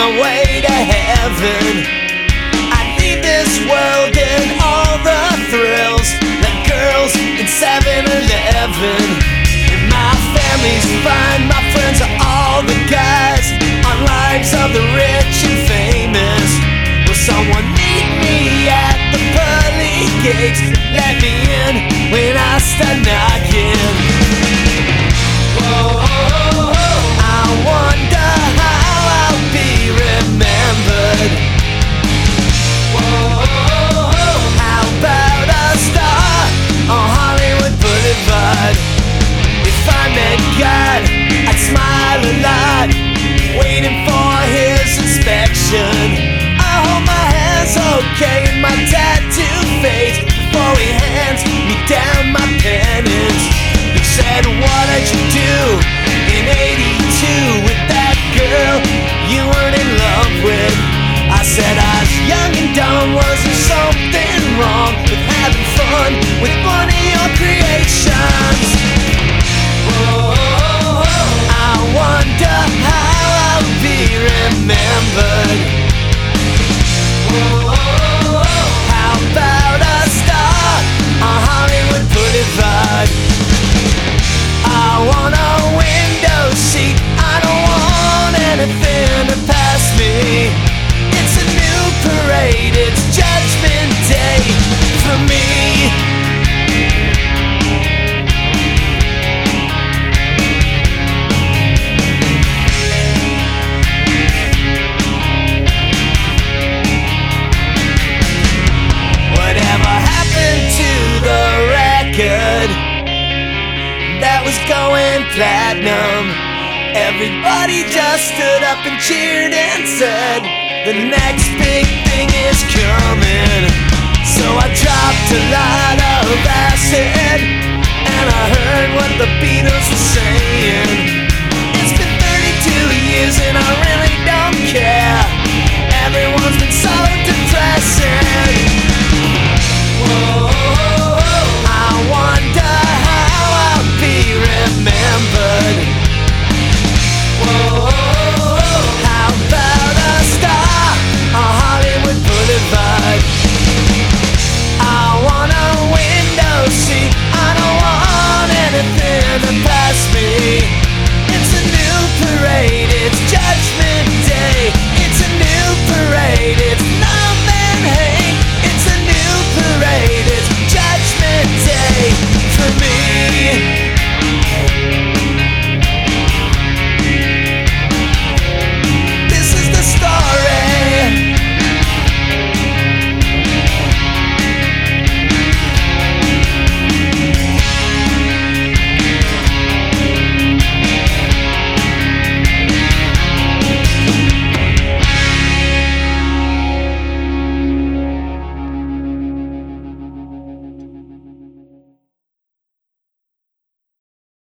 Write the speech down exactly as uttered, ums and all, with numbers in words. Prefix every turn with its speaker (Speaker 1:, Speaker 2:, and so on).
Speaker 1: my way to heaven. I need this world and all the thrills, the girls in seven eleven. And my family's fine, my friends are all the guys on Lives of the Rich and Famous. Will someone meet me at the pearly gates? Let me in when I start knocking. Whoa, oh, oh, I wonder how I'll be remembered. Whoa, oh, oh, how about a star on Hollywood Boulevard? If I met God, I'd smile a lot, waiting for his inspection. I hope my hair's okay and my tattoo fades before he hands me down my penance. He said, what'd you do in eighty-two with that girl you weren't in love with? I said I was young and dumb. Was there something wrong with having fun with one of your creations? Whoa, I wonder how I'll be remembered. Whoa, how about a star on Hollywood Boulevard? I want a window seat, I don't want anything to pass me. It's a new parade, it's Judgment Day for me. Whatever happened to the record that was going platinum? Everybody just stood up and cheered and said, the next big thing is coming. So I dropped a lot of acid and I heard what the Beatles were saying. It's been thirty-two years and I